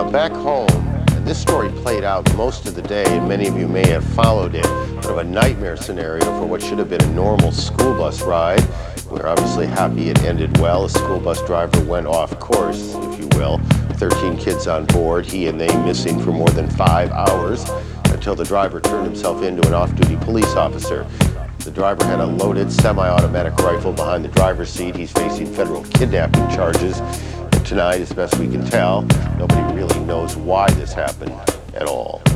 Back home, and this story played out most of the day, and many of you may have followed it, sort of a nightmare scenario for what should have been a normal school bus ride. We're obviously happy it ended well. A school bus driver went off course, if you will. 13 kids on board, he and they missing for more than 5 hours, until the driver turned himself into an off-duty police officer. The driver had a loaded semi-automatic rifle behind the driver's seat. He's facing federal kidnapping charges. And tonight, as best we can tell, nobody really knows why this happened at all.